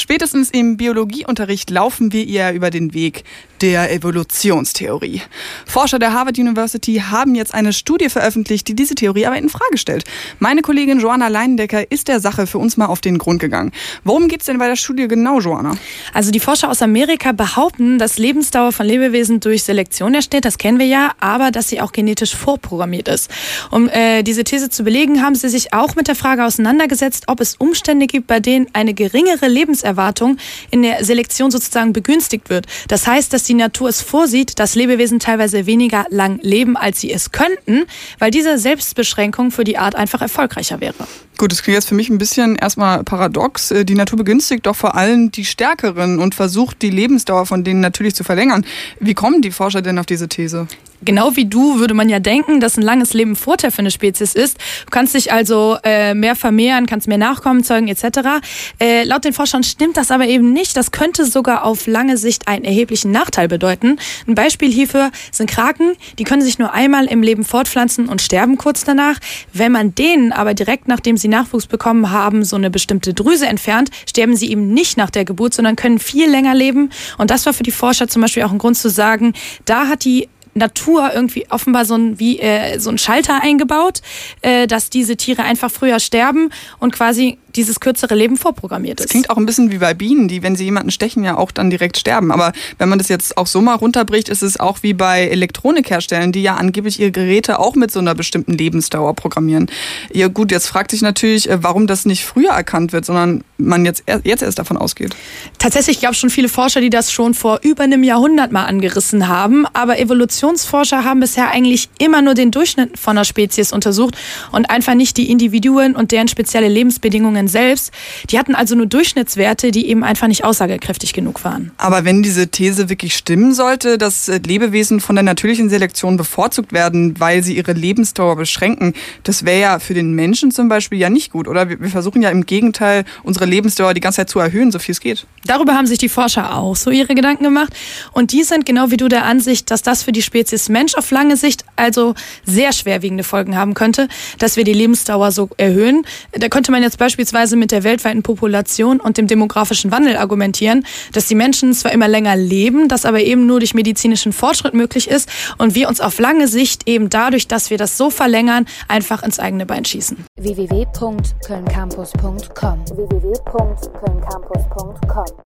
Spätestens im Biologieunterricht laufen wir ihr über den Weg der Evolutionstheorie. Forscher der Harvard University haben jetzt eine Studie veröffentlicht, die diese Theorie aber in Frage stellt. Meine Kollegin Joanna Leindecker ist der Sache für uns mal auf den Grund gegangen. Worum geht es denn bei der Studie genau, Joanna? Also die Forscher aus Amerika behaupten, dass Lebensdauer von Lebewesen durch Selektion entsteht, das kennen wir ja, aber dass sie auch genetisch vorprogrammiert ist. Um diese These zu belegen, haben sie sich auch mit der Frage auseinandergesetzt, ob es Umstände gibt, bei denen eine geringere Lebenserwartung in der Selektion sozusagen begünstigt wird. Das heißt, dass die Natur es vorsieht, dass Lebewesen teilweise weniger lang leben, als sie es könnten, weil diese Selbstbeschränkung für die Art einfach erfolgreicher wäre. Gut, das klingt jetzt für mich ein bisschen erstmal paradox. Die Natur begünstigt doch vor allem die Stärkeren und versucht, die Lebensdauer von denen natürlich zu verlängern. Wie kommen die Forscher denn auf diese These? Genau wie du würde man ja denken, dass ein langes Leben Vorteil für eine Spezies ist. Du kannst dich also mehr vermehren, kannst mehr Nachkommen zeugen etc. Laut den Forschern stimmt das aber eben nicht. Das könnte sogar auf lange Sicht einen erheblichen Nachteil bedeuten. Ein Beispiel hierfür sind Kraken. Die können sich nur einmal im Leben fortpflanzen und sterben kurz danach. Wenn man denen aber direkt, nachdem sie Nachwuchs bekommen haben, so eine bestimmte Drüse entfernt, sterben sie eben nicht nach der Geburt, sondern können viel länger leben. Und das war für die Forscher zum Beispiel auch ein Grund zu sagen, da hat die Natur irgendwie offenbar so ein Schalter eingebaut, dass diese Tiere einfach früher sterben und quasi dieses kürzere Leben vorprogrammiert ist. Das klingt auch ein bisschen wie bei Bienen, die, wenn sie jemanden stechen, ja auch dann direkt sterben. Aber wenn man das jetzt auch so mal runterbricht, ist es auch wie bei Elektronikherstellern, die ja angeblich ihre Geräte auch mit so einer bestimmten Lebensdauer programmieren. Ja gut, jetzt fragt sich natürlich, warum das nicht früher erkannt wird, sondern man jetzt erst davon ausgeht. Tatsächlich gab es schon viele Forscher, die das schon vor über einem Jahrhundert mal angerissen haben. Aber Evolutionsforscher haben bisher eigentlich immer nur den Durchschnitt von einer Spezies untersucht und einfach nicht die Individuen und deren spezielle Lebensbedingungen selbst. Die hatten also nur Durchschnittswerte, die eben einfach nicht aussagekräftig genug waren. Aber wenn diese These wirklich stimmen sollte, dass Lebewesen von der natürlichen Selektion bevorzugt werden, weil sie ihre Lebensdauer beschränken, das wäre ja für den Menschen zum Beispiel ja nicht gut, oder? Wir versuchen ja im Gegenteil, unsere Lebensdauer die ganze Zeit zu erhöhen, so viel es geht. Darüber haben sich die Forscher auch so ihre Gedanken gemacht. Und die sind genau wie du der Ansicht, dass das für die Spezies Mensch auf lange Sicht also sehr schwerwiegende Folgen haben könnte, dass wir die Lebensdauer so erhöhen. Da könnte man jetzt beispielsweise mit der weltweiten Population und dem demografischen Wandel argumentieren, dass die Menschen zwar immer länger leben, das aber eben nur durch medizinischen Fortschritt möglich ist und wir uns auf lange Sicht eben dadurch, dass wir das so verlängern, einfach ins eigene Bein schießen. www.kölncampus.com